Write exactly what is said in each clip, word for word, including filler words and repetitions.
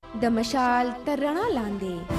د مشال تر رڼا لاندې.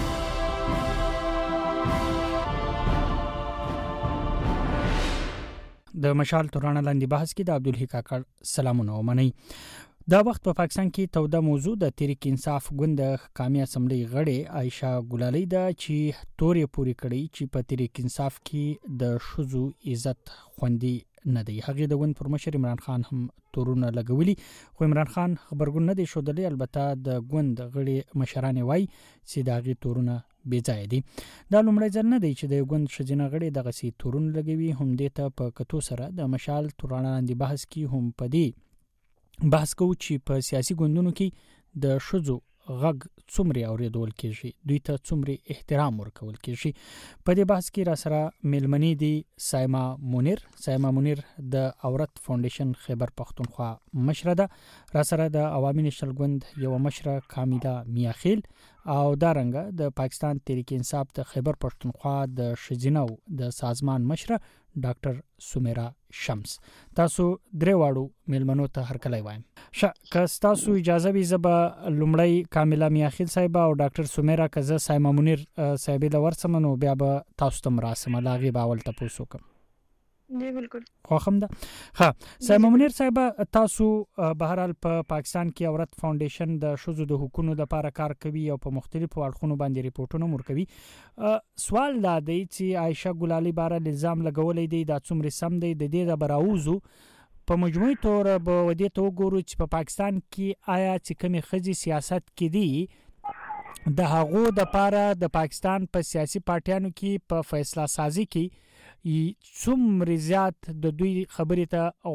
د مشال تر رڼا لاندې بحث کې د عبدالحی کاکړ سلامونه ومنئ. دا وخت په پاکستان کې توده موضوع د تحریک انصاف ګوند قومي اسمبلی غړي عائشہ ګلالي دا چې تورې پوری کړي چې په تحریک انصاف کې د شذو عزت خوندي نه دی. هغه د ګوند پر مشر عمران خان هم تورونه لګولي، خو عمران خان خبرګون نه دی شودلی. البته د ګوند غړي مشران وای چې دا غي تورونه بې ځای دي. دا لومړی ځل نه دی چې د ګوند شجنه غړي دغه سي تورونه لګوي. هم دې ته په کتو سره د مشال تر رڼا لاندې بحث کې هم پدې بحث کوو چې په سیاسي ګوندونو کې د شذو غږ څومره اوریدل کیږي، دوی ته څومره احترام ورکول کیږي. په دې بحث کې را سره ملمنې دي سایما منیر. سایما منیر د عورت فاونډیشن خیبر پختونخوا مشره ده. را سره د عوامي نشل ګوند یو مشره کامیدا میاخیل او دارنګه د پاکستان تحریک انصاف د خیبر پختونخوا د شجنو د سازمان مشره ډاکټر سمیرا شمس. تاسو درې واړو ملمنو ته هرکلی وایم. ش که تاسو اجازه وي زبا لومړی کاملا میاخیل صاحب او ډاکټر سمیرا کزه سایما منیر صاحب له ورسمنو بیا به تاسو ته مراسم لاغي باول تاسو کوم. جی بالکل خوښم ده. ها سایما منیر صاحب تاسو بهرحال په پاکستان کې عورت فاونډیشن د شذو د حقوقو لپاره کار کوي او په مختلفو اړخونو باندې ریپورتونه ورکوي. سوال دا دی چې عائشہ ګلالي بار الزام لګولې دی دا څومره سم دی د دې د براوزو په مجموعي تور به ودی ته وګورو چې په پاکستان کې آیا چې کومې خځې سیاست کې دي د هغو د لپاره د پاکستان په سیاسي پارټیانو کې په فیصله سازي کې څومره زیات د دوی خبرې ته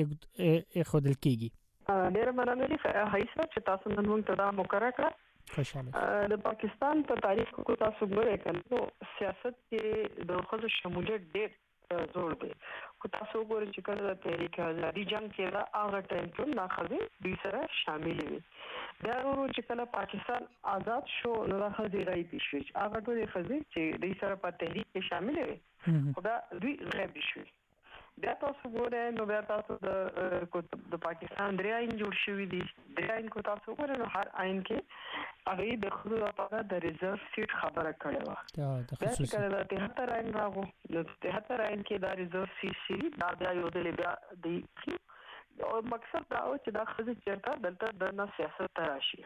غوږ خودل کیږي. ډېر مننه هیڅ چې تاسو نن موږ ته دا مقرره کړه. خوشاله د پاکستان په تاریخ کې تاسو ګورئ کنه سیاست کې د خځو شمولیت ډېر زور دی. کو تاسو ګورئ چې کله د تحریک آزادي جنگ کې دا هغه ټایم کې نه خځې دوی سره شامل وي. بیا ورو چې کله پاکستان آزاد شو نو د خځې رای پیښ شو. هغه ټول خځې چې دوی سره په تحریک کې شامل وي خدا دوی غیب شوي. بیا تاسو ګورئ نو بیا تاسو د د پاکستان درې آئین جوړ شوي دي. درې آئین کو تاسو ګورئ نو هر آئین کې هغه د خپل لپاره د ریزرو سیټ خبره کړې و. بیا چې کله د تهتر آئین راغو نو تهتر آئین کې د ریزرو سیټ دا بیا یو د بیا د او مقصد دا و چې دا خځې چیرته دلته د سیاست ته راشي.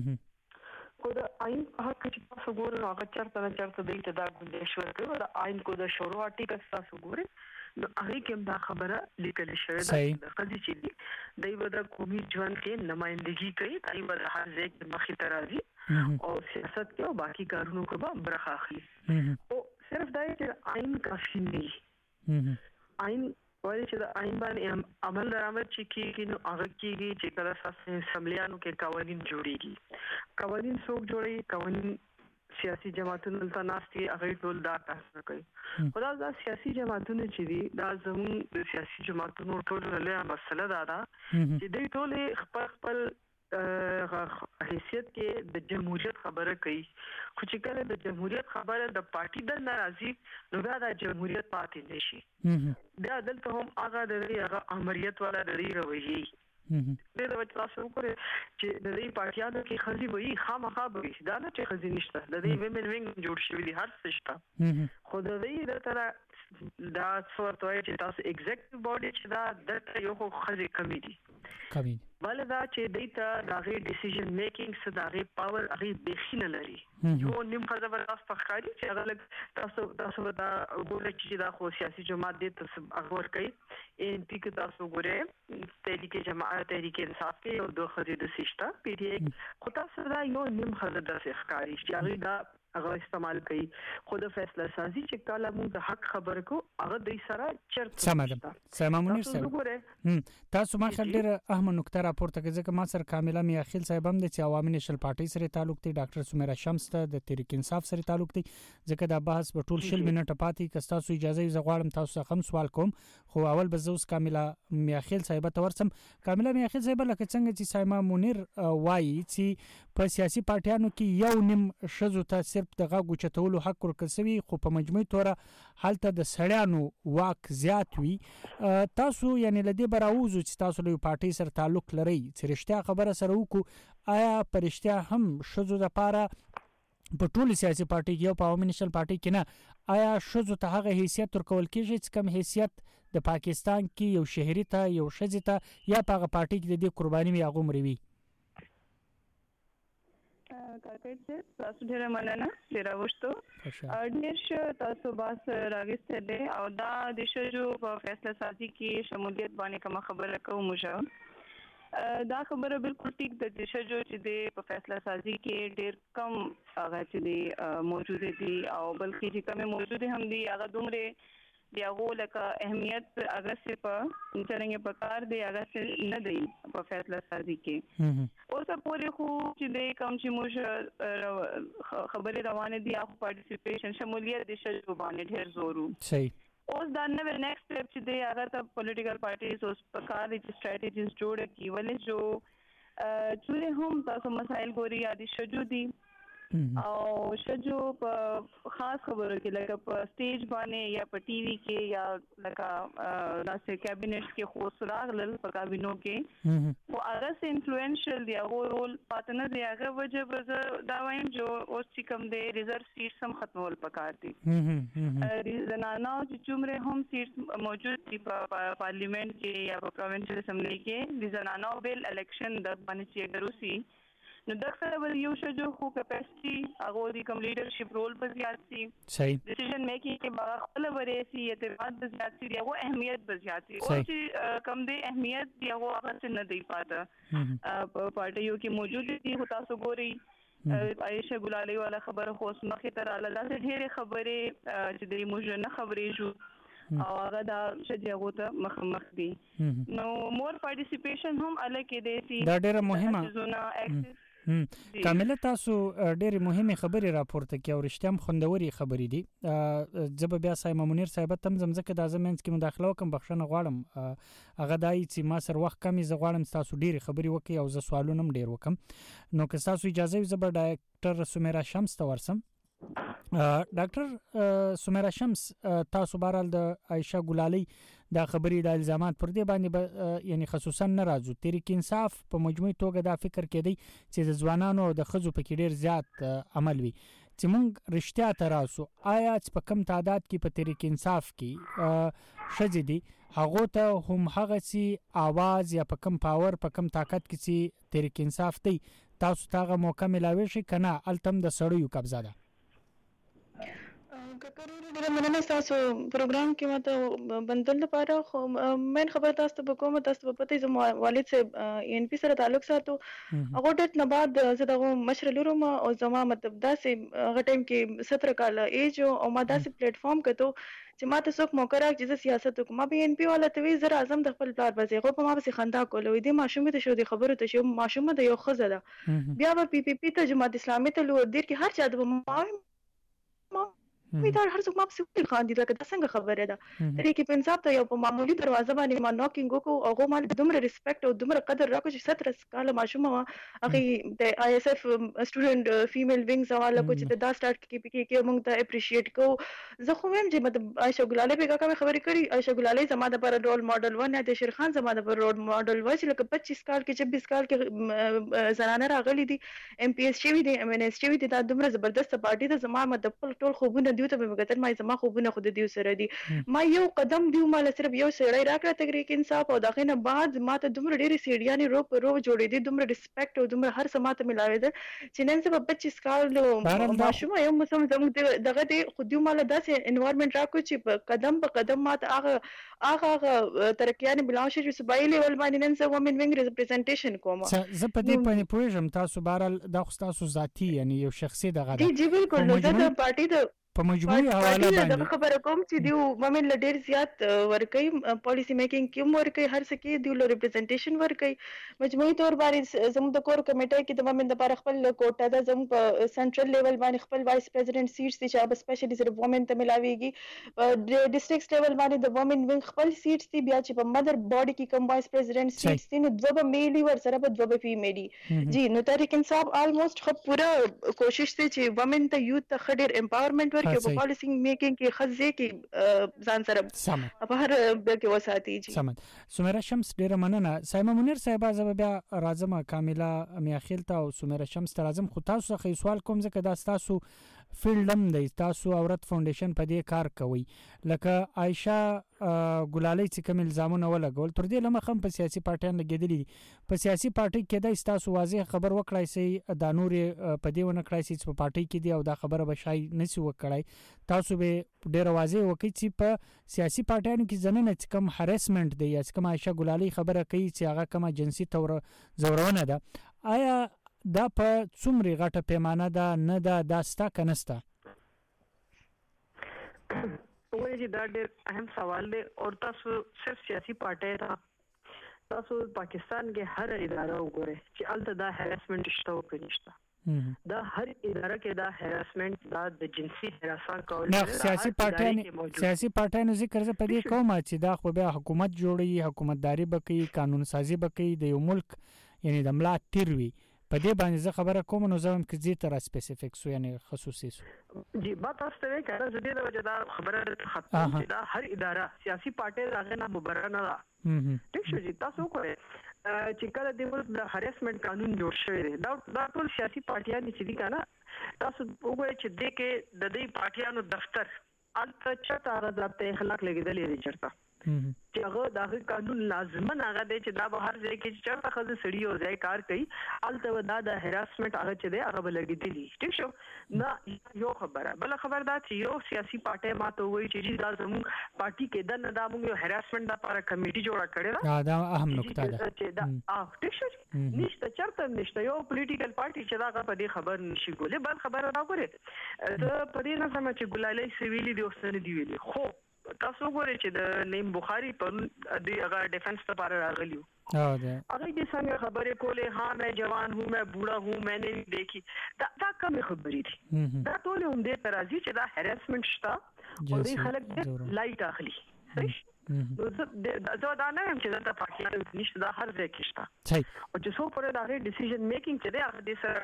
کو د آئین په حق کې تاسو ګورئ هغه چرته نه چرته د ته دا ګوندې شو کړو د آئین کو د شروع آرټیکل تاسو ګورئ نو هغه کې دا خبره لیکل شوې ده د قضیې چې دی دوی د قومي ژوند کې نمائندګي کوي، دوی به هر ځای کې مخې ته راځي او سیاست کې او باقي کارونو کې به برخه اخلي. او صرف دا چې آئین کافي نه دی. آئین وایي چې د آئین باندې عمل درآمد چې کېږي نو هغه کېږي چې کله اساسي اسمبلیانو کې قوانین جوړیږي. قوانین څوک جوړي؟ قوانین سیاسي جماعتونو ته ناستي هغه ټول دا تاسو کوي. خدا دا سیاسي جماعتونه چې دي دا زموږ د سیاسي جماعتونو ټول له مسله دا ده چې دوی ټول خپل خپل حیثیت کې د جمهوریت خبره کوي. خو چې کله د جمهوریت خبره د پارټي د ناراضي نو دا د جمهوریت پاتې نشي. بیا دلته هم هغه د هغه امریت والا د رویي د د وچ تاسو وګورئ چې د دې پارټیانو کې خزي وي خامخا وي دا نه چې خزي نشته. د دې ویمن وینګ جوړ شوی دي هر څه شته. خو د دې د تر دا څورته وایي چې تاسو ایگزیکټیو باډي چې دا د یو خو خزي کمی دي کمی بل دا چې دیتا دغه ډیسیژن میکینګ څخه دغه پاور هغه بخینه لري. یو نیم خزه ور تاسو ښکاری چې هغه تاسو تاسو دا ګورئ چې دا خو سیاسي جماعت دې تاسو هغه کوي ان پی کې تاسو ګورئ تحریک جماعت تحریک انصاف کې یو دوه خزه د سیسټا پی ټی آی خو تاسو دا یو نیم خزه د ښکاری چې هغه دا هغه استعمال کوي. خود فیصله سازي چې کله موږ د حق خبر کو هغه د سره چرته سمه سمه منیر صاحب تاسو ما خل ډیر اهم نقطه راپورته کوي ځکه ما سره کاملا میاخیل صاحب هم د عوامي نشل پارټي سره تعلق دی، ډاکټر سمیرا شمس ته د تحریک انصاف سره تعلق دی. ځکه دا بحث په ټول شل منټه پاتې که تاسو اجازه یې زغواړم تاسو هم سوال کوم. خو اول به زوس کاملا میاخیل صاحب ته ورسم. کاملا میاخیل صاحب لکه څنګه چې سایما منیر وایي چې په سیاسي پارټیانو کې یو نیم شذو ته صرف د غاګو چتولو حق ورکړسوي خو په مجموعي تور حالت د سړیانو واک زیات وي تاسو یعنی لدی براوزو چې تاسو له پارټي سره تعلق لري چې رښتیا خبره سره وکړو آیا پرشتیا هم شذو د پاره په ټول سیاسي پارټي کې او په عوامي نشل پارټي کې نه آیا شذو ته هغه حیثیت ورکول کېږي چې کم حیثیت د پاکستان کې یو شهري ته یو شذې ته یا په هغه پارټي کې د دې قرباني وي هغه مروي کاکړ چې تاسو ډېر مننه ډېر وشتو ډېر ش تاسو باس راغسته دي او دا د شجو په فیصله سازي کې شمولیت باندې کوم خبره کوم مشه دا خبره بالکل ټیک ده چې شجو چې د په فیصله سازي کې ډېر کم هغه چې دی موجود دي او بلکې چې کوم موجود هم دي هغه دومره دی هغه لکه اهمیت هغه څه په څنګه په کار دی هغه څه نه دی په فیصله سازي کې اوس پورې خو چې د کوم چې موږ خبرې روانه دي هغه پارټیسیپیشن شمولیت د شجو باندې ډېر زورو صحیح اوس دا نو نیکسټ سټپ چې دی هغه ته پولیټیکل پارټیز اوس په کار دي سټریټیجیز جوړ کی ولې جو چې هم تاسو مسائل ګوري یا د شجو دي او شجو په خاص خبرو کې لکه په سټیج باندې یا په ټي وي کې یا لکه داسې کابینټ کې خو سراغ لل په کابینو کې او هغه سه انفلوئنشل دی هغه رول پاتنه دی هغه وجه به دا وایم جو اوس چې کوم دی ریزرو سیټ سم ختمول پکار دي زنانو چې څومره هم سیټ موجود دي په پارلیمنت کې یا په پروینشل اسمبلی کې د زنانو بیل الیکشن د باندې چې ګروسی نو دغه به یو شجو خو کیپاسټي هغه د کوم لیډرشپ رول په زیات سي صحیح ډیسیژن میکینګ کې باغ خپل ورېسي اعتماد په زیات سي هغه اهمیت په زیات سي او چې کم دی اهمیت دی هغه هغه نه دی پاته په پارټیو کې موجود دي خو تاسو ګوري عائشہ ګلالي والا خبره خو مخې تر الله داسې ډېرې خبرې چې د موږ نه خبرې شو او هغه دا شجاعت ته مخ مخ دي نو مور پارټیسیپیشن هم الکه دي سي دا ډېر مهمه کامله تاسو ډېرې مهمه خبرې راپورته کې او رښتیا هم خوندوري خبرې دي زب بیا سایمه منیر صاحب تم زمزکه د ازمنس کې مداخله وکم بخښنه غواړم هغه دای چې ما سر وخت کمی ز غواړم تاسو ډېرې خبرې وکي او ز سوالونه هم ډېر وکم نو که تاسو اجازه وي زبر ډاکټر سمیرا شمس ته ورسم ډاکټر سمیرا شمس تاسو بهرال د عائشہ ګلالي دا خبرې د الزامات پر دې باندې یعنی خصوصا ناراضو تحریک انصاف په مجموعي توګه دا فکر کړي چې د ځوانانو او د خزو په کې ډېر زیات عمل وي چې موږ رښتیا تراسو آیا چې په کم تعداد کې په تحریک انصاف کې شذې دي هغه ته هم هغه سي आवाज یا په کم پاور په کم طاقت کې سي تحریک انصاف دی تاسو ته موقع ملاوي شي کنه التم د سړیو قبضه ده ککرور ډیره مننه تاسو پروګرام کې ماته بندل لپاره خو مین خبر تاسو ته کوم تاسو په پته زمو والد سره ان پی سره تعلق ساتو هغه ټت نه بعد زه دغه مشر لورم او زما مطلب داسې هغه ټیم کې ستر کال ایج او ما داسې پلیټ فارم کته چې ما ته څوک موقع راک چې سیاست وکم ما به ان پی والا ته وی زر اعظم د خپل پلار بځه غو په ما به خندا کولوي د ماشومه ته شو د خبرو ته شو ماشومه د یو خزه ده بیا به پی پی پی ته جماعت اسلامي ته لور دیر کې هر چا د ما وی دا هر څوک ما په سیل خان دي دا څنګه خبره ده ترې کې پنځاب ته یو په معمولی دروازه باندې ما نوکینګ وکړو او هغه مال دومره ریسپیکټ او دومره قدر راکړ چې ستر کاله ماشومه هغه د آی اس اف سټوډنټ فیمیل وینګز حواله کو چې دا سٹارټ کې پی کې موږ ته اپریشیټ کو زه خو هم چې مطلب عائشہ ګلالي به کوم خبرې کړي عائشہ ګلالي زما د پر رول ماډل و نه د شیر خان زما د پر رول ماډل و چې لکه پچیس کال کې چوبیس کال کې زنانه راغلي دي ام پی ایس شوی دي ام ان ایس شوی دي دا دومره زبردست پارټي ته زما مطلب ټول خوبونه دیو ته مګتر ما زما خوبونه خود دیو سره دي ما یو قدم دیو مال صرف یو سړی راکړه تحریک انصاف او دغه نه بعد ما ته دومره ډېری سیډیانې رو په رو جوړې دي دومره ریسپیکټ او دومره هر سماته ملاوي ده چې نن سبا پچیس کال ماشومه یو مسم زموږ دغه دی خو دیو مال داسې انوایرنمنت راکو چې په قدم په قدم ما ته هغه هغه ترقیانه بلاو شي چې صبایي لیول باندې نن سبا ومن وینګ ریپرزنټیشن کوم زه په دې باندې پوهیږم تاسو بهرال د تاسو ذاتی یعنی یو شخصي دغه دی جی بالکل نو د پارټي د په مجموعي حواله باندې خبره کوم چې دیو ومن ل ډیر زیات ورکي پالیسی میکینګ کوم ورکي هر څه کې دیو له ریپرزنټیشن ورکي مجموعي تور باندې زموږ د کور کمیټه کې د ومن د پر خپل کوټه د زموږ په سنټرل لیول باندې خپل وایس پریزیډنټ سیټس دي چې هغه سپیشلی صرف ومن ته ملاويږي د ډیسټریکټ لیول باندې د ومن وینګ خپل سیټس دي بیا چې په مدر باډي کې کوم وایس پریزیډنټ سیټس دي نو دوه میلی ور سره په دوه فیمیلی جی نو تحریک انصاف آلموست خو پورا کوشش دی چې ومن ته یوت ته خډیر امپاورمنٹ ورکړي په پالیسی میکینګ کې خزه کې ځان سره په هر کې وساتي جی سمد سمیرا شمس ډیره مننه سایما منیر صاحب زه بیا راځم کامله میاخیل ته او سمیرا شمس ته راځم خو تاسو څخه سوال کوم ځکه دا تاسو فیلډم دی تاسو عورت فاونډیشن په دې کار کوي لکه عائشه ګلالۍ چې کوم الزامونه ولګول تر دې لمخ هم په سیاسي پارټیان لګیدلې په سیاسي پارټي کې د تاسو واضح خبر وکړای سي دا نور په دې ونه کړای سي چې په پارټي کې دی او دا خبره به شای نسی وکړای تاسو به ډیر واضح وکړي چې په سیاسي پارټیانو کې زنانه چې کوم هریسمنت دی یا چې کوم عائشه ګلالۍ خبره کوي چې هغه کومه جنسي تور زورونه ده آیا دا په څومره غټه پیمانه ده نه ده دا ستا کنستا وایي چې دا ډېر اهم سوال دی او تاسو صرف سیاسي پارټي ته تاسو پاکستان کې هر اداره وګورئ چې الته دا هریسمنت شته او نشته دا هر اداره کې دا هریسمنت دا د جنسي هراسان کول نه سیاسي پارټیان سیاسي پارټیان ذکر زه په دې کوم چې دا خو به حکومت جوړي حکومتداري بکې قانون سازي بکې د یو ملک یعنی د ملا تیروي په دې باندې زه خبره کوم نو زه هم کې زی تر سپیسیفیک سو یعنی خصوصي سو جی با تاسو ته کړه زه دې د وجه دا خبره ختم چې دا هر اداره سیاسي پارټي راغې نه مبرر نه ده ټیک شو جی تاسو کوی چې کله د ملک د هریسمنت قانون جوړ شوی دی دا دا ټول سیاسي پارټیان چې دي کنه تاسو وګورئ چې د کې د دې پارټیانو دفتر الته چته راځي اخلاق لګیدلې دي چرته چې هغه دا قانون لازمن هغه دی چې دا به هر ځای کې چرته خزه سړی او ځای کار کوي الته دا د هراسمنت هغه چې دی هغه لګیدلی ٹھیک شو نه یو خبره بل خبر دا چې یو سیاسي پارټي ماته وایي چې دا زموږ پارټي کې د نه دا موږ یو هراسمنت لپاره کمیټي جوړه کړې ده دا اهم نقطه ده چې دا اه ټیک شو نشته چرته نشته یو پولیټیکل پارټي چې دا په دې خبر نشي کولای بل خبره دا کوي زه په دې نه سم چې ګلالۍ سویلي دی اوسنه دی ویلي خو تاسو وګورئ چې د نیم بخاری په د هغه ډیفنس لپاره راغلیو ها ده هغه دې څنګه خبرې کولې ها مې جوان هوں میں بوڑھا ہوں میں نے دیکھی دا دا کوم خبرې دي دا ټول هم دې ترازی چې دا هراسمنت شتا او دې خلک دې لایټ اخلي صحیح نو زه دا نه هم چې دا پاکستان نشته دا هر ځای کې شته صحیح او چې څو پر دا ډیسیژن میکینګ چې دا هغه دې سره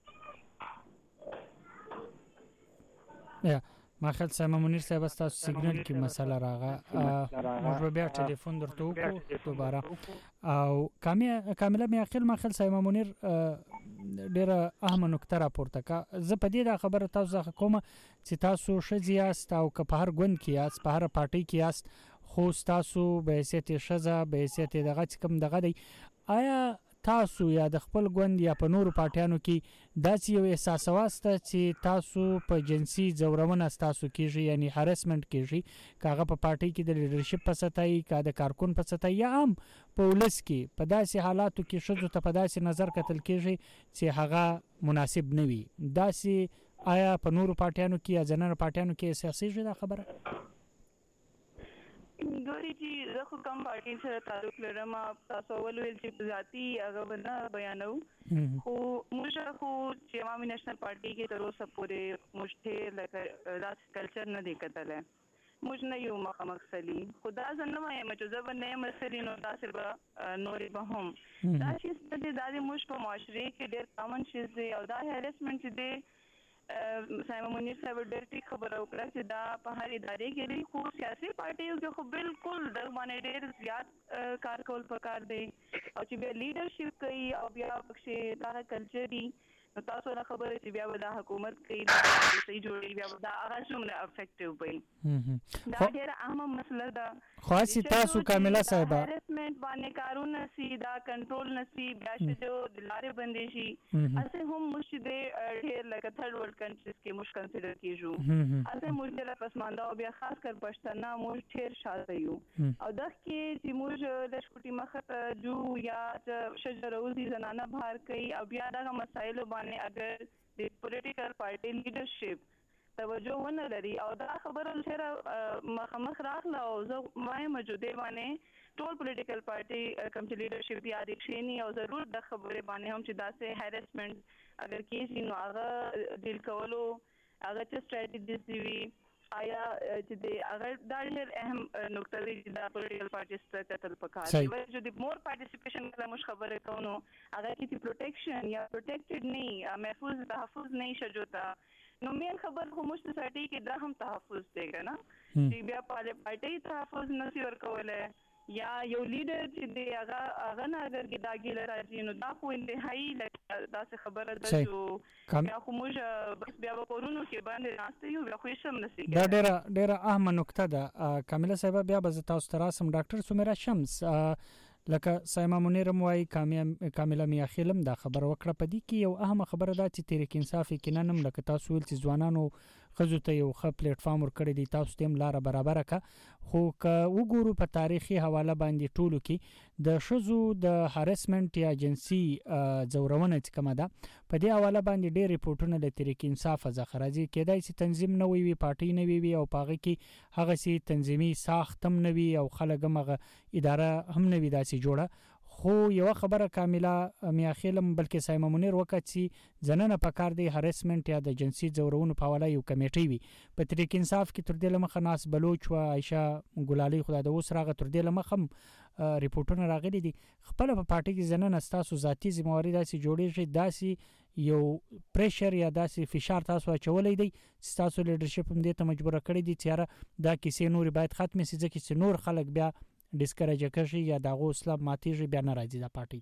یا ما خیال سیما منیر صاحب تاسو سیګنل کې مسله راغه موږ بیا ټلیفون درته وکړو دوباره او کامله مې اخر ما خیال سیما منیر ډیره اهم نکته راپورته کا زه په دې دا خبره تاسو ځکه کوم چې تاسو شذ یاست او که په هر ګوند کې یاست په هر پارټي کې یاست خو تاسو به حیثیت شذا به حیثیت دغه کوم دغه دی آیا تاسو یا د خپل ګوند یا په نورو پارټیانو کې داسې یو احساس واسطه چې تاسو په جنسي ځورونه تاسو کېږي یعنی هراسمنت کېږي کاغه په پارټي کې د لیډرشپ په سطحي کا د کارکون په سطحي یا هم په ولس کې په داسې حالاتو کې شذو ته په داسې نظر کتل کېږي چې هغه مناسب نه وي داسې آیا په نورو پارټیانو کې یا ځننه پارټیانو کې احساسېږي دا خبره ګوري چې زه خو کوم پارټي سره تعلق لرم تاسو ولول چې ذاتي هغه نه بیانو خو موږ خو چې عوامي نېشنل پارټي کې تر اوسه پورې مشته لکه داس کلچر نه دی کتل موږ نه یو مخامخ سلی خدا زنه وایم چې زه باندې مسري نو تاسو به نورې به هم دا چې ستاسو د موږ په معاشره کې ډېر کامن شي دی او دا هراسمنت دی سیما منیر صاحب ډېر ټیک خبره وکړه چې دا په هر ادارې کې دی خو سیاسي پارټیو کې خو بالکل د باندې ډېر زیات کار کول پکار دی او چې بیا لیډرشپ کوي او بیا پکې دا کلچر دی نو تاسو نه خبره چې بیا به دا حکومت کوي دا صحیح جوړي بیا به دا هغه څومره افیکټیو وي دا ډېر اهم مسله ده خاصی تاسو کامله صاحب هراسمنت باندې کارونه سي دا کنټرول نسی بیا چې د لارې بندې شي اسه هم مشده ډېر لکه تھرډ ورلد کنټریز کې مش کنسیډر کیږو اسه مشده پسمانده او بیا خاص کر پښتنه موږ ډېر شاته یو او د کې چې موږ د شکوټي مخه جو یا شجروزي زنانه بهر کوي او بیا دا مسایل باندې اگر د پولیټیکل پارټي لیډرشپ توجه ونه لري او دا خبره چې مخامخ راغله او زه وایم موجوده باندې ټول پولیټیکل پارټي کوم چې لیډرشپ دی اړ شي او ضرور د خبره باندې هم چې داسې هریسمنت اگر کیږي نو هغه ډیل کولو هغه چې سټریټجیز دی آیا چې د اگر دا ډېر اهم نقطه دی چې د پولیټیکل پارټیز ته کتل پکار دی چې د مور پارټیسیپیشن کله مش خبره کوو اگر کی پروټیکشن یا پروټیکټډ نه محفوظ تحفظ نه شجوتا نو مین خبر خو مشت سټی کې دا هم تحفظ دی کنه چې بیا پارټي تحفظ نسی ورکوله یا یو لیډر چې دی هغه هغه نه اگر کې داګی لراځي نو دا خو انتهایی دا څه خبره ده چې بیا خو موږ بس بیا په کورونو کې باندې راستي یو بیا خو شم نسی دا ډیره ډیره اهم نقطه ده کامله صاحب بیا به تاسو تراسم ډاکټر سمیرا شمس لکه سایما منیر موای کامله میا خلم دا خبر وکړه پدې کې یو اهم خبره ده چې تحریک انصاف کې ننم لکه تاسو ول چې ځوانانو خزو ته یو ښه پلیټ فارم ورکړی دی تاسو تم لار برابر کا خو ک وګورو په تاریخي حواله باندې ټولو کې د شزو د هریسمنت یا جنسي زورونه چې کومه ده په دې حواله باندې ډېر ریپورتونه د تحریک انصاف ځخرازي کېدای شي تنظیم نه وي پارټي نه وي او پاغه کې هغه سي تنظیمي ساختم نه وي او خلک مغه اداره هم نه وي داسي جوړه خو یو خبره کامله میا خیلم بلکې سایما منیر وکړي زننه پکار دی هریسمنت یا د جنسي زورونو په حواله یو کمیټي وي په تحریک انصاف کې تر دې لمخ ناس بلوچ او عائشه ګلالي خدای د اوس راغه تر دې لمخ هم ریپورتونه راغلي دي خپل په پارټي کې زننه تاسو ذاتی ذمہواری داسي جوړیږي داسي یو پریشر یا داسي فشار تاسو اچولې دي چې تاسو لیډرشپ هم دې ته مجبور کړی دي چې دا کیسې نور باید ختم شي ځکه چې نور خلک بیا ډیسکریج کړي یا دغه اسلام ماتیږي بیا ناراضي ده پارټي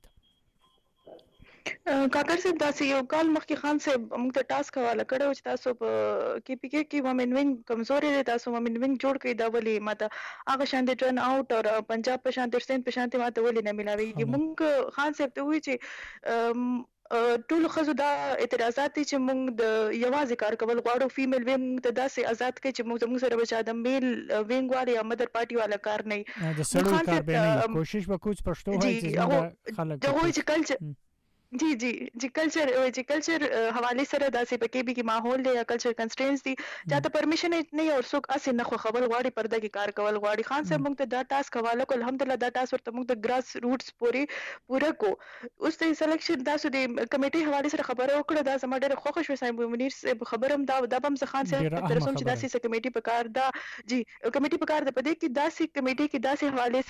ته کاکر صاحب داسې یو کال مخکې خان صاحب موږ ته ټاسک حواله کړو چې تاسو په کې پی کې کې ومن وینګ کمزوري دي تاسو ومن وینګ جوړ کړئ دا ولي ماته هغه شان دي ټرن اوټ او پنجاب په شان درسین په شان ماته ولي نه ملاويږي موږ خان صاحب ته وی چې ټول خزو دا اعتراضات چې موږ د یوازې کار کول غواړو فیمیل وینګ ته داسې آزاد کړي چې موږ زموږ سره بچا د میل وینګ والا یا مدر پارټي والا کار نه د سړو کار به نه کوشش وکړو پښتو وایي چې خلک دا وایي چې کلچر جی جی جی کلچر جی کلچر حواله سره داسې پکې به کې ماحول دی یا کلچر کنسټرینز دي چاته پرمیشن نه او څوک اسې نه خو خبر غواړي پرده کې کار کول غواړي خان صاحب موږ ته دا ټاسک حواله کول الحمدلله دا ټاسک ورته موږ د ګراس روټس پوری پوره کو اوس ته سلیکشن تاسو د کمیټي حواله سره خبره وکړه دا زما ډېر خوښ شو صاحب منیر خبرم دا د بم خان صاحب ترسم چې داسې کمیټي په کار دا جی کمیټي په کار د پدې کې داسې کمیټي کې داسې حواله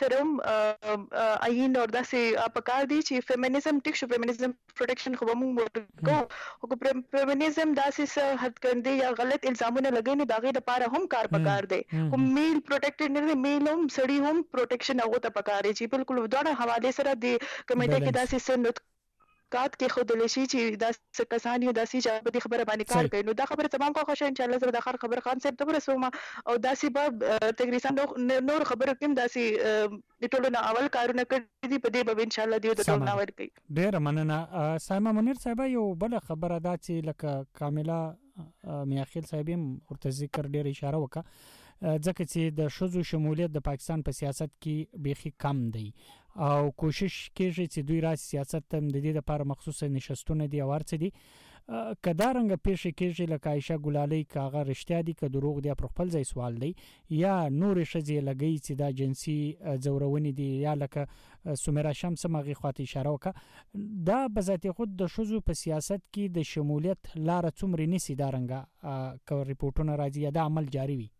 سره آئین او داسې په کار دي چې فیمینزم ټیک شو فیمینزم پروټیکشن خو موږ کو او فیمینزم داسې حد کندي یا غلط الزامونه لګینې داغه د پاره هم کار پکار دی کوم میل پروټیکټډ نه میل هم سړی هم پروټیکشن هغه ته پکار دی چې بالکل دوه حواله سره د کمیټه کې داسې سنت کات کې خود لشي چې داسې کسان یو داسې چې په دې خبره باندې کار کوي نو دا خبره تمام کو خوشاله ان شاء الله زه د اخر خبر خان صاحب ته ورسوم او داسې به تقریبا نور خبره کوم داسې د ټولو نه اول کارونه کړی دي په دې به ان شاء الله دیو د ټولو نه ور کوي ډیر مننه سایما منیر صاحب یو بل خبره دا چې لکه کامله میاخیل صاحب هم ورته ذکر ډیر اشاره وکړه ځکه چې د شذو شمولیت د پاکستان په سیاست کې بیخي کم دی او کوشش کیږي چې دوی را سیاست تم د دې لپاره مخصوص نشستونه دي او ورڅ دي کدارنګ پیښ کیږي لکه عائشه ګلالي کاغه رښتیا دي که دروغ دي پر خپل ځای سوال دی یا نور شذي لګي چې دا جنسي زورونی دي یا لکه سمیرا شمس مغه خاطی اشاره وکړه دا بذات خود د شذو په سیاست کې د شمولیت لار څومره نسی دارنګه کو ریپورتونه راځي یا د عمل جاری وي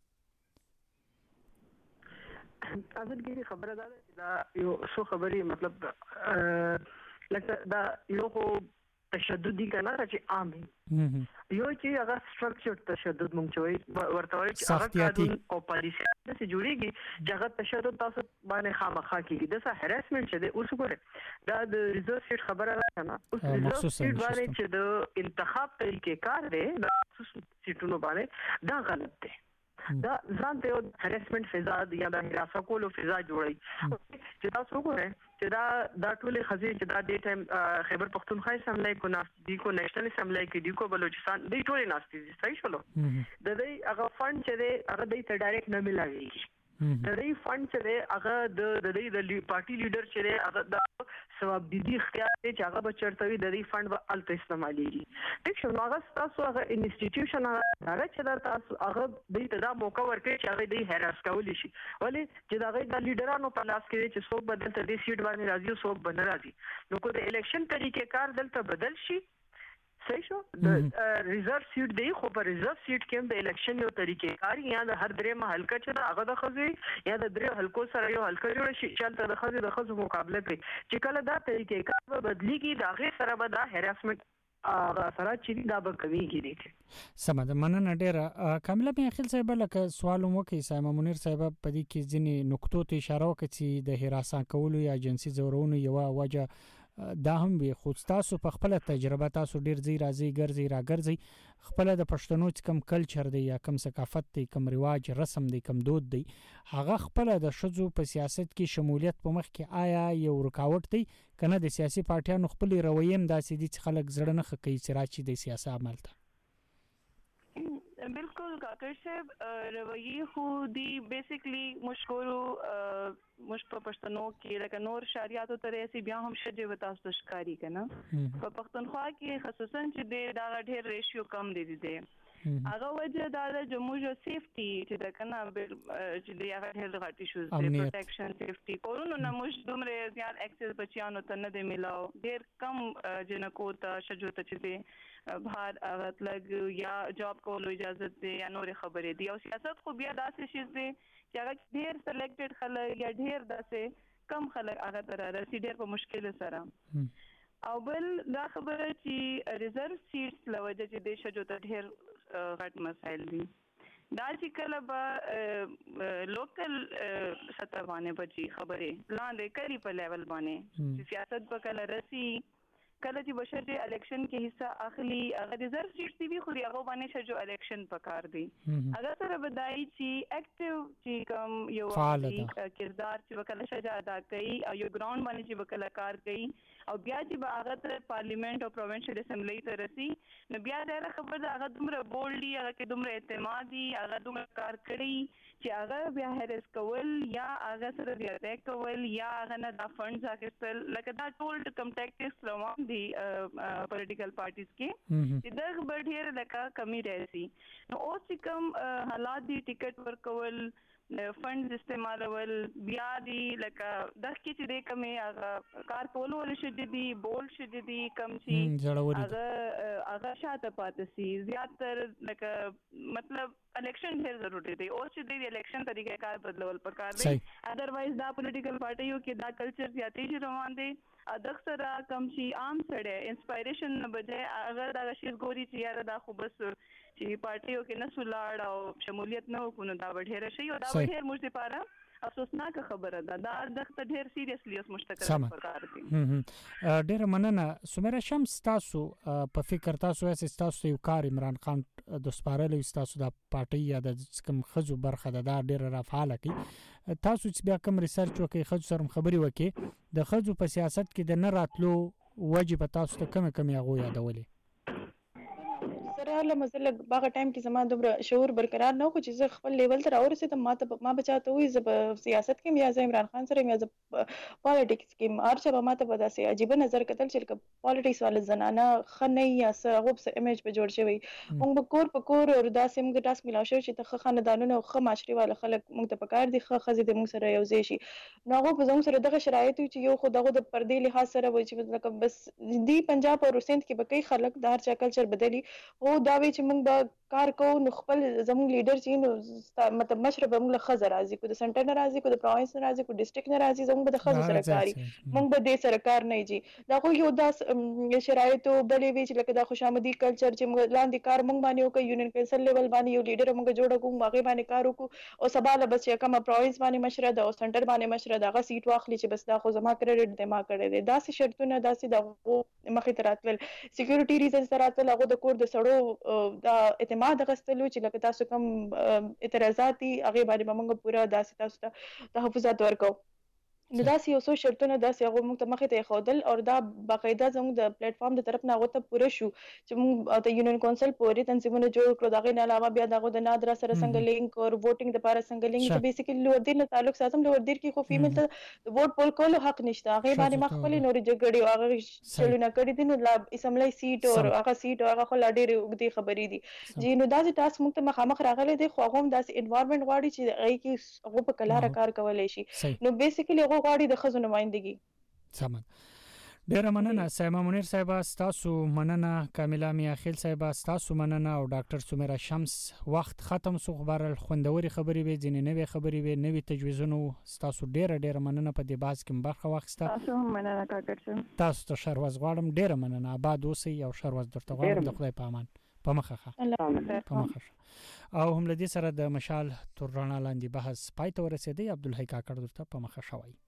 اصل کې خبره ده چې دا یو څو خبرې مطلب لکه دا یو خو تشدد دي کنه چې عام یو چې هغه سټرکچر تشدد مونږ چوي ورته وایي چې هغه قانون او پالیسي د جوړیږي چې هغه تشدد تاسو باندې خامخا کیږي د هریسمنت چې د اوس ګوره دا د ریزرچ سیټ خبره ده نه اوس ریزرچ سیټ باندې چې د انتخاب طریقې کار دی د سیټونو باندې دا غلط دی دا ځان ته هریسمنت فضا یا د هراسه کولو فضا جوړي چې تاسو وګورئ چې دا د ټولې خزي چې دا د ټایم خیبر پختونخوا اسمبلی کو ناس دی کو نېشنل اسمبلی کې دی کو بلوچستان دی ټولې ناس دي صحیح شلو د دې هغه فند چې دی هغه د ته ډایرکټ نه ملایي د دې فند چې دی هغه د د دې د پارټي لیډر چې دی هغه د ثواب دي اختیار دی چې هغه به چرته وي د دې فند به الته استعمالېږي ټیک شو. هغه تاسو هغه انسټیټیوشن هغه چې دا تاسو هغه د دا موقع ورکړي چې هغه د هراس کولی شي ولې چې دا د لیډرانو په لاس کې چې څوک بدل ته د سیټ باندې راځي او څوک بن راځي نو کو د الیکشن طریقې کار دلته بدل شي صحیح شو. د ریزرو سیټ دی خو په ریزرو سیټ کې د الیکشن یو طریقې کار یا د هر درې محلکه چې هغه د خزي یا د درې حلقو سره یو حلقه جوړ شي چې د خزي د خزو مقابله کوي چې کله دا طریقې کار بدلیږي دا غیر سره به دا هراسمنت هغه سره چې دا به کوي کېږي. سم ده مننه ډیره. کامله بیا خل صاحب لکه سوال مو کوي سایما منیر صاحب په دې کې ځینې نقطو ته اشاره وکړي چې د هراسان کولو یا جنسي زورونو یو وجه دا هم وي خو تاسو په خپل تجربه تاسو ډیر ځای راځي ګرځي را ګرځي خپل د پښتنو چې کم کلچر دی یا کم ثقافت دی کم رواج رسم دی کم دود دی هغه خپل د شذو په سیاست کې شمولیت په مخ کې آیا یو رکاوټ دی کنه د سیاسي پارټیانو خپل رویم داسې دي چې خلک زړه نه خکې سراچي د سیاست عمل ته بالکل کاکر صاحب رویه خو دی بیسیکلی مشکورو مش په پښتنو کې لکه نور شریعتو ترې سي بیا هم شجه وتا ستشکاری کنه په پښتونخوا کې خصوصا چې دا ډېر ریشیو کم دي دي هغه وجه دا د جمهور سیفټي چې دا کنه چې دی هغه ډېر غټي شوز دی پروټیکشن سیفټي کورونو نه مش دومره زیات اکسس بچیانو ته نه دی ملاو ډېر کم جنکو ته شجو ته چې دی بهر هغه لګ یا جاب کولو اجازه دی یا نور خبرې دی او سیاست خو بیا داسې شي چې هغه ډېر سلیکټډ خلک یا ډېر داسې کم خلک هغه تر رسي ډېر په مشکل سره او بل دا خبره چې ریزرو سیټس لوجه چې د شجو ته ډېر غټ مسایل دي دا چې کله به لوکل سطح باندې بچي خبرې لاندې کری په لیول باندې چې سیاست په کله رسي کله چې بشر د الیکشن کې حصہ اخلي هغه ریزرو سیټس دی خو هغه باندې شجو الیکشن پکار دی هغه سره بدای چې اکټیو چې کوم یو کردار چې وکړه شجا ادا کوي او یو ګراوند باندې چې وکړه کار کوي او بیا چې هغه تر پارلیمنت او پروینشل اسمبلی ته رسي نو بیا دا خبر دا هغه دومره بولډي هغه کې دومره اعتمادي هغه دومره کار کړی چې هغه بیا هرس کول یا هغه سره بیا اٹیک کول یا هغه نه د فندز اخیستل لکه دا ټول کم ټیکټس روان دي پولیټیکل پارټیز کې چې دغه بډیر لکه کمی راځي نو اوس کوم حالات دي ټیکټ ورکول فندز استعمالول بیا دی لکه دغه کې چې د کمې هغه کار کول ول شي دي بول شي دي کم شي هغه هغه شاته پاتې سي زیاتره لکه مطلب الیکشن ډېر ضروري دی او چې د الیکشن طریقې کار بدلول پکار دی ادروایز دا پولیټیکل پارټیو کې دا کلچر زیاتې روان دي ادغ سره کم شي عام سره انسپایریشن نه بجای اگر دا شي ګوري چې یاره دا خو بس چې پارټیو کې نه سولاړ او شمولیت نه وکونو دا ډېر شي او دا ډېر موږ لپاره افسوسناک خبره ده دا دغه ډېر سیریسلی اوس مشتکل پکار دي ډېر مننه سمیرا شمس تاسو په فکر تاسو یې تاسو یو کار عمران خان د سپارلې تاسو د پارټي یا د کوم خزو برخه ده دا ډېر رافعاله کی تاسو چې بیا کوم ریسرچ وکړئ خزو سره خبري وکړي د خزو په سیاست کې د نه راتلو واجب تاسو ته کوم کوم یغو یادولې سره له مثلا باغ ټایم کې زما دومره شعور برقرار نه و چې زه خپل لیول تر اورسه ما ته ما بچاته وي زه په سیاست کې یا زه عمران خان سره یا زه پالیټکس کې ارچا ما ته په داسې عجیب نظر کتل چې پالیټکس والے زنانه خنه یا سره غوب سره ایمیج په جوړ شوی موږ به کور په کور او داسې موږ ټاسک ملاو شو چې ته خاندانونو او خ معاشري والے خلک موږ ته پکار دي خ خزې د موږ سره یو ځای شي نو هغه په زموږ سره دغه شرایط چې یو خو دغه د پردې لحاظ سره وایي چې مطلب بس دی پنجاب او سند کې بقای خلک د هر چا کلچر بدلی او دا وی چې موږ کار کوو نو خپل زموږ لیډر چې نو مطلب مشر به موږ خزه راځي کو د سنټر نه راځي کو د پروینس نه راځي کو ډیسټریکټ نه راځي زموږ به د خزه سره کاری موږ به د سره کار نه جي دا خو یو داس شرایط بلې وی چې لکه د خوشامدي کلچر چې موږ لاندې کار موږ باندې وکړو یونین کونسل لیول باندې یو لیډر موږ جوړ کوو هغه باندې کار وکړو او سباله بس چې کومه پروینس باندې مشره ده او سنټر باندې مشره ده هغه سیټ واخلي چې بس دا خو زما کریډټ دی ما کړی دی داسې شرطونه داسې د مخې تراتل سکیورټي ریزن تراتل هغه د کور د سړو د اعتماد غستلو چې لکه تاسو کوم اعتراضات دي هغه باندې موږ پورا داسې تاسو ته تحفظات ورکو نو دا یو څو شرطونه دا هغه موږ ته مخې ته خودل او دا باقاعده زموږ د پلیټ فارم د طرف نه غوته پوره شو چې موږ د یونین کونسل پورې تنظیمونه جوړ کړو دا غي نه علاوه بیا دغه د نادرا سره څنګه لینک او ووټینګ د لپاره څنګه لینک چې بیسیکلی لوردیر نه تعلق ساتم لوردیر کې خو فیمیل ته د ووټ پول کولو حق نشته هغه باندې مخفل نور جګړې او هغه چلونه کړې دي نو لا اسمبلی سیټ او هغه سیټ او هغه خو لا ډېرې وګړي خبرې دي جی نو دا چې تاسو موږ ته مخامخ راغلي دي خو هغه هم داسې انوایرنمنت غواړي چې هغه کې هغه په کلاره کار کولای شي نو بیسیکلی هغه غواړي د خزو نمائندګي سمون ډیره مننه سیمه منیر صاحب تاسو مننه کاملا میاخیل صاحب تاسو مننه او ډاکټر سمیرا شمس وخت ختم سو خبر خوندوري خبرې به ځینې نوې خبرې به نوې تجویزونه تاسو ډیره ډیره مننه په دې باز کې برخه واخیسته تاسو مننه کاکړ تاسو ته شرواز غواړم ډیره مننه آباد اوسئ او شرواز درته غواړم د خدای په امان په مخه په مخه او هم لدی سره د مشال تر رڼا لاندې بحث پای ته ورسېدی عبدالحی کاکړ درته په مخه شوی